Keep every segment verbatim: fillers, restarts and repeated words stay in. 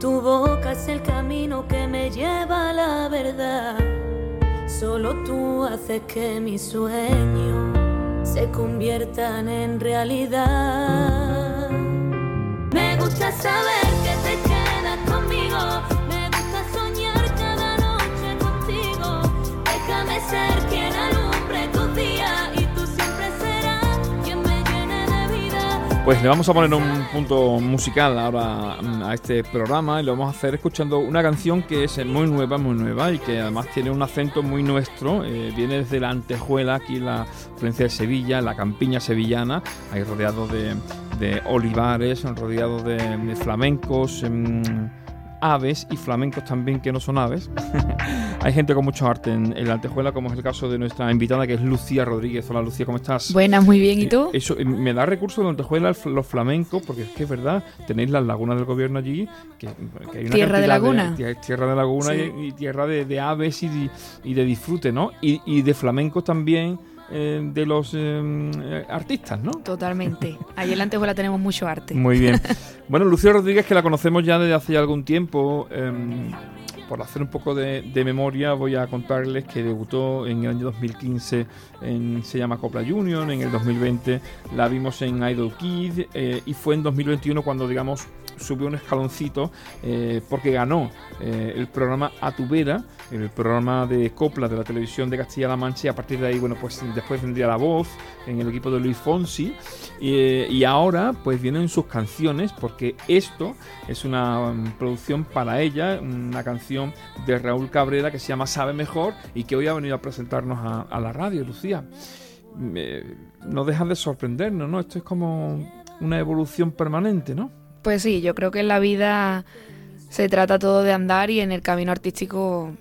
Tu boca es el camino que me lleva a la verdad. Solo tú haces que mis sueños se conviertan en realidad. Me gusta saber que te quedas conmigo. Me gusta soñar cada noche contigo. Déjame ser quien alumbre tus días y tú siempre serás quien me llene de vida. Pues le vamos a poner un punto musical ahora a este programa y lo vamos a hacer escuchando una canción que es muy nueva, muy nueva y que además tiene un acento muy nuestro. Eh, viene desde la Antejuela, aquí en la provincia de Sevilla, en la campiña sevillana, ahí rodeado de, de olivares, rodeado de, de flamencos, eh, aves y flamencos también que no son aves. Hay gente con mucho arte en, en la Antejuela, como es el caso de nuestra invitada, que es Lucía Rodríguez. Hola, Lucía, ¿cómo estás? Buenas, muy bien, ¿y tú? Eh, eso, eh, me da recursos de la Antejuela los flamencos, porque es que es verdad, tenéis las lagunas del gobierno allí, que, que hay una tierra de laguna. De, tierra de laguna sí. y, y tierra de, de aves y de, y de disfrute, ¿no? Y, y de flamencos también, eh, de los eh, artistas, ¿no? Totalmente. Allí en la Antejuela tenemos mucho arte. Muy bien. Bueno, Lucía Rodríguez, que la conocemos ya desde hace algún tiempo. Eh, por hacer un poco de, de memoria, voy a contarles que debutó en el año dos mil quince en Se llama Copla Junior. En el dos mil veinte la vimos en Idol Kid, eh, y fue en dos mil veintiuno cuando, digamos, subió un escaloncito, eh, porque ganó eh, el programa A Tu Vera, el programa de copla de la televisión de Castilla-La Mancha, y a partir de ahí, bueno, pues después vendría La Voz en el equipo de Luis Fonsi, y, eh, y ahora pues vienen sus canciones, porque esto es una um, producción para ella, una canción de Raúl Cabrera que se llama Sabe Mejor y que hoy ha venido a presentarnos a, a la radio. Lucía, eh, no dejas de sorprendernos, ¿no? Esto es como una evolución permanente, ¿no? Pues sí, yo creo que en la vida se trata todo de andar y en el camino artístico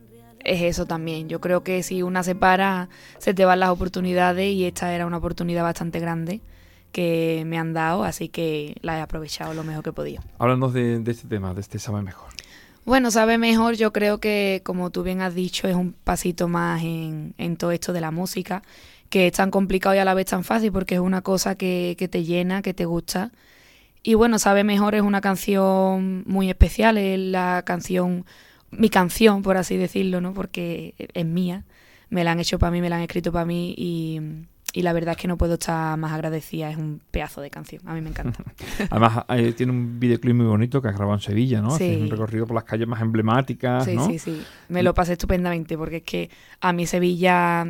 es eso también. Yo creo que si una se para, se te van las oportunidades y esta era una oportunidad bastante grande que me han dado, así que la he aprovechado lo mejor que he podido. Háblanos de, de este tema, de este Sabe Mejor. Bueno, Sabe Mejor, yo creo que, como tú bien has dicho, es un pasito más en, en todo esto de la música, que es tan complicado y a la vez tan fácil, porque es una cosa que, que te llena, que te gusta. Y bueno, Sabe Mejor es una canción muy especial, es la canción, mi canción, por así decirlo, ¿no? Porque es mía, me la han hecho para mí, me la han escrito para mí y, y la verdad es que no puedo estar más agradecida, es un pedazo de canción, a mí me encanta. Además, eh, tiene un videoclip muy bonito que has grabado en Sevilla, ¿no? Sí. Es un recorrido por las calles más emblemáticas, sí, ¿no? Sí, sí, sí, me lo pasé estupendamente porque es que a mí Sevilla,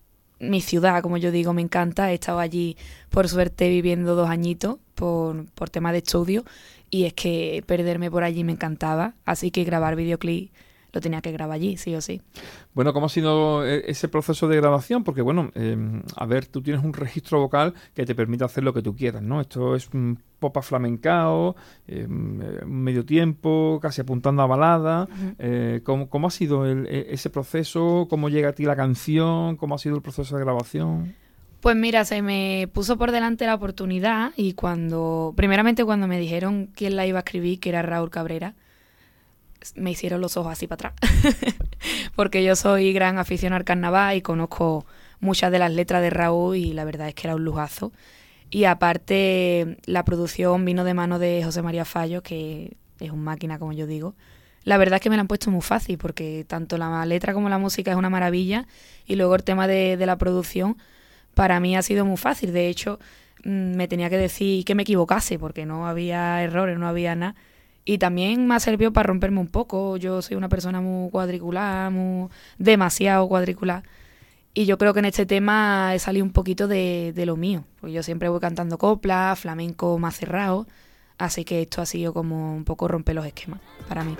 mi ciudad, como yo digo, me encanta. He estado allí, por suerte, viviendo dos añitos por, por tema de estudio y es que perderme por allí me encantaba, así que grabar videoclip lo tenía que grabar allí, sí o sí. Bueno, ¿cómo ha sido ese proceso de grabación? Porque, bueno, eh, a ver, tú tienes un registro vocal que te permite hacer lo que tú quieras, ¿no? Esto es un pop flamencao, eh, medio tiempo, casi apuntando a balada. Uh-huh. Eh, ¿cómo, ¿Cómo ha sido el, ese proceso? ¿Cómo llega a ti la canción? ¿Cómo ha sido el proceso de grabación? Pues mira, se me puso por delante la oportunidad y cuando, primeramente cuando me dijeron quién la iba a escribir, que era Raúl Cabrera, me hicieron los ojos así para atrás. Porque yo soy gran aficionada al carnaval y conozco muchas de las letras de Raúl y la verdad es que era un lujazo. Y aparte, la producción vino de mano de José María Fallo, que es un máquina, como yo digo. La verdad es que me la han puesto muy fácil porque tanto la letra como la música es una maravilla y luego el tema de, de la producción para mí ha sido muy fácil. De hecho, me tenía que decir que me equivocase porque no había errores, no había nada. Y también me ha servido para romperme un poco. Yo soy una persona muy cuadricular, muy demasiado cuadricular. Y yo creo que en este tema he salido un poquito de, de lo mío. Porque yo siempre voy cantando copla, flamenco más cerrado. Así que esto ha sido como un poco romper los esquemas para mí.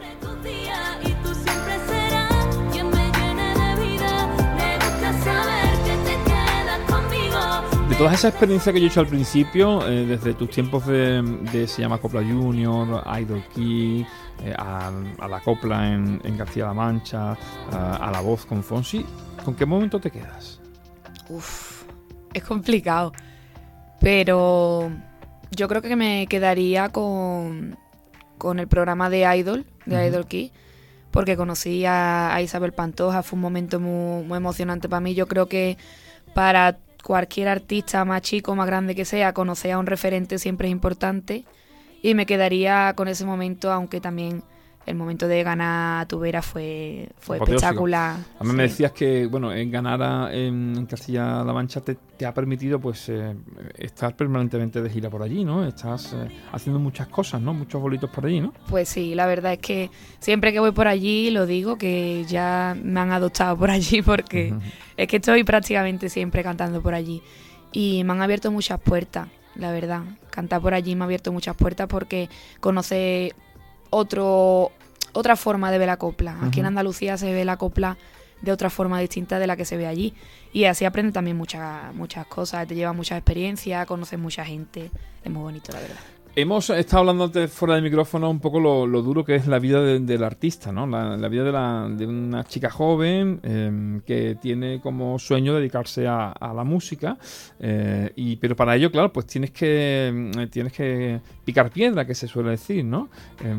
De todas esas experiencias que yo he hecho al principio, eh, desde tus tiempos de, de Se llama Copla Junior, Idol Kid, eh, a, a la copla en, en Castilla-La Mancha, a, a La Voz con Fonsi, ¿con qué momento te quedas? Uf, es complicado, pero yo creo que me quedaría con, con el programa de Idol, de uh-huh. Idol Kid, porque conocí a, a Isabel Pantoja, fue un momento muy, muy emocionante para mí. Yo creo que para cualquier artista, más chico, más grande que sea, conocer a un referente siempre es importante y me quedaría con ese momento, aunque también el momento de ganar a Tubera fue, fue espectacular. A mí sí. me decías que, bueno, en ganar a, en, en Castilla-La Mancha te, te ha permitido, pues, eh, estar permanentemente de gira por allí, ¿no? Estás eh, haciendo muchas cosas, ¿no? Muchos bolitos por allí, ¿no? Pues sí, la verdad es que siempre que voy por allí, lo digo, que ya me han adoptado por allí, porque uh-huh. es que estoy prácticamente siempre cantando por allí. Y me han abierto muchas puertas, la verdad. Cantar por allí me ha abierto muchas puertas porque conoce otro otra forma de ver la copla. Aquí uh-huh. en Andalucía se ve la copla de otra forma distinta de la que se ve allí. Y así aprendes también muchas muchas cosas, te lleva mucha experiencia, conoces mucha gente. Es muy bonito, la verdad. Hemos estado hablando antes fuera del micrófono un poco lo, lo duro que es la vida de, del artista, ¿no? La, la vida de, la, de una chica joven eh, que tiene como sueño dedicarse a, a la música, eh, y pero para ello, claro, pues tienes que tienes que picar piedra, que se suele decir, ¿no? Eh,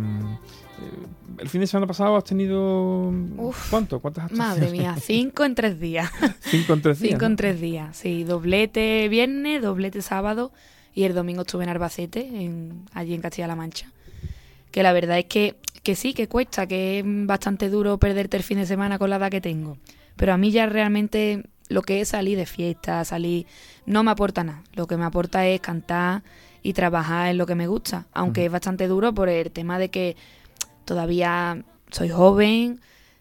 el fin de semana pasado has tenido Uf, ¿cuánto? ¿Cuántas actuaciones? Madre mía, cinco en tres días. Cinco en tres días. Cinco ¿no? en tres días, sí, doblete viernes, doblete sábado. Y el domingo estuve en Albacete, en, allí en Castilla-La Mancha. Que la verdad es que, que sí, que cuesta, que es bastante duro perderte el fin de semana con la edad que tengo. Pero a mí ya realmente lo que es salir de fiesta, salir, no me aporta nada. Lo que me aporta es cantar y trabajar en lo que me gusta. Aunque uh-huh. es bastante duro por el tema de que todavía soy joven,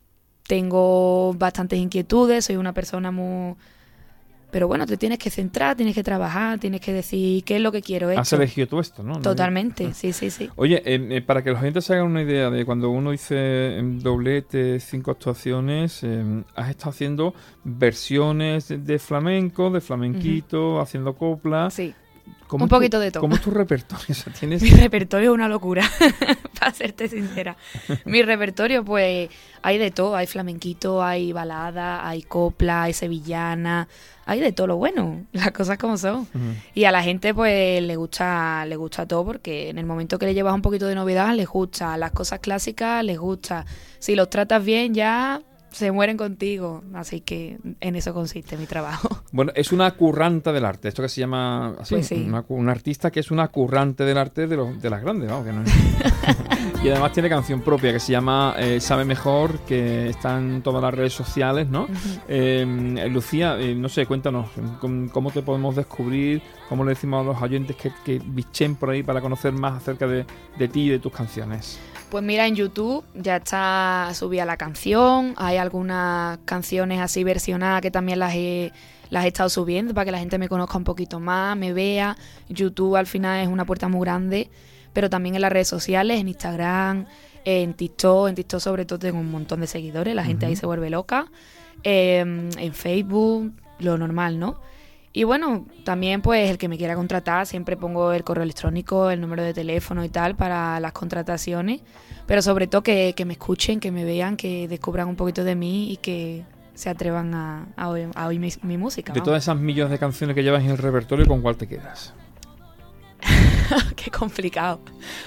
tengo bastantes inquietudes, soy una persona muy... Pero bueno, te tienes que centrar, tienes que trabajar, tienes que decir qué es lo que quiero. Esto. Has elegido tú esto, ¿no? Totalmente, sí, sí, sí. Oye, eh, eh, para que los oyentes se hagan una idea de cuando uno dice eh, doblete, cinco actuaciones, eh, has estado haciendo versiones de, de flamenco, de flamenquito, uh-huh. haciendo copla. Sí. Un poquito tu, de todo. ¿Cómo es tu repertorio? O sea, ¿tienes... Mi repertorio es una locura, para serte sincera. Mi repertorio, pues, hay de todo. Hay flamenquito, hay balada, hay copla, hay sevillana, hay de todo lo bueno, las cosas como son. Uh-huh. Y a la gente, pues, le gusta le gusta todo porque en el momento que le llevas un poquito de novedad, les gusta. Las cosas clásicas, les gusta. Si los tratas bien, ya... se mueren contigo, así que en eso consiste mi trabajo. Bueno, es una curranta del arte, esto que se llama así, pues sí. una, un artista que es una currante del arte de, los, de las grandes, vamos, que no es... Y además tiene canción propia que se llama eh, Sabe Mejor, que está en todas las redes sociales, ¿no? Uh-huh. eh, Lucía, eh, no sé, cuéntanos, ¿cómo, ¿cómo te podemos descubrir? ¿Cómo le decimos a los oyentes que, que bichen por ahí para conocer más acerca de, de ti y de tus canciones? Pues mira, en YouTube ya está subida la canción, hay algunas canciones así versionadas que también las he, las he estado subiendo para que la gente me conozca un poquito más, me vea. YouTube al final es una puerta muy grande, pero también en las redes sociales, en Instagram, en TikTok, en TikTok sobre todo tengo un montón de seguidores, la gente uh-huh. ahí se vuelve loca, eh, en Facebook, lo normal, ¿no? Y bueno, también pues el que me quiera contratar, siempre pongo el correo electrónico, el número de teléfono y tal para las contrataciones, pero sobre todo que, que me escuchen, que me vean, que descubran un poquito de mí y que se atrevan a, a oír, a oír mi, mi música. De ¿no? todas esas millones de canciones que llevas en el repertorio, ¿con cuál te quedas? Qué complicado.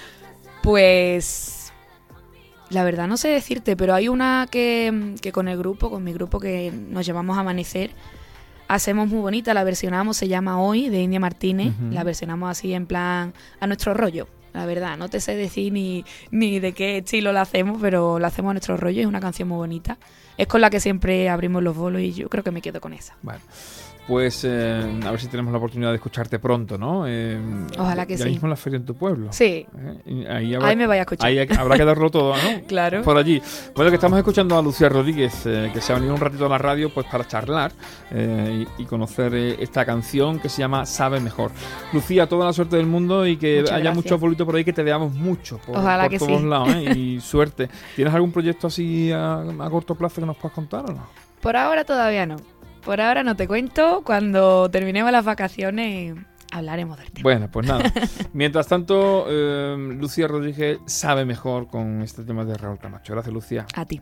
Pues... la verdad no sé decirte, pero hay una que, que con el grupo, con mi grupo que nos llamamos Amanecer, hacemos muy bonita, la versionamos, se llama Hoy, de India Martínez, uh-huh. la versionamos así en plan a nuestro rollo, la verdad, no te sé decir ni, ni de qué estilo la hacemos, pero la hacemos a nuestro rollo, es una canción muy bonita, es con la que siempre abrimos los bolos y yo creo que me quedo con esa. Bueno, pues eh, a ver si tenemos la oportunidad de escucharte pronto, ¿no? Eh, Ojalá que ya sí. mismo en la feria en tu pueblo. Sí. Eh, ahí, habrá, ahí me vaya a escuchar. Ahí habrá que darlo todo, ¿no? Claro. Por allí. Bueno, que estamos escuchando a Lucía Rodríguez, eh, que se ha venido un ratito a la radio pues para charlar eh, y, y conocer eh, esta canción que se llama Sabe Mejor. Lucía, toda la suerte del mundo y que Muchas haya gracias. Muchos bolitos por ahí, que te veamos mucho por, Ojalá por que todos sí. lados, ¿eh? Y suerte. ¿Tienes algún proyecto así a, a corto plazo que nos puedas contar o no? Por ahora todavía no. Por ahora no te cuento. Cuando terminemos las vacaciones hablaremos del tema. Bueno, pues nada. Mientras tanto, eh, Lucía Rodríguez sabe mejor con este tema de Raúl Camacho. Gracias, Lucía. A ti.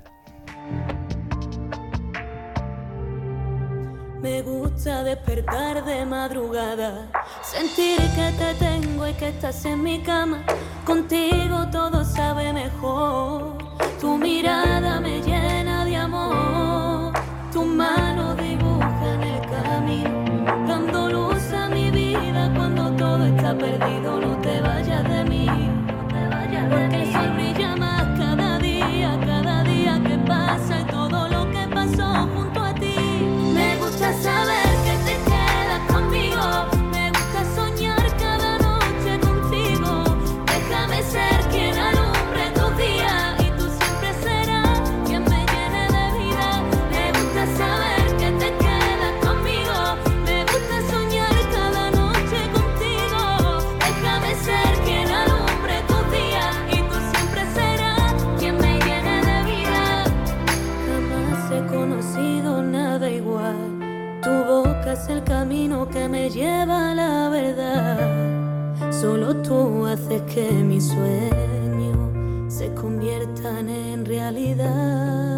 Me gusta despertar de madrugada, sentir que te tengo y que estás en mi cama. Contigo todo sabe mejor. Tu mirada me llena de amor. Tus manos dibujan el camino, dando luz a mi vida cuando todo está perdido. No te vayas de mí. Solo tú haces que mis sueños se conviertan en realidad.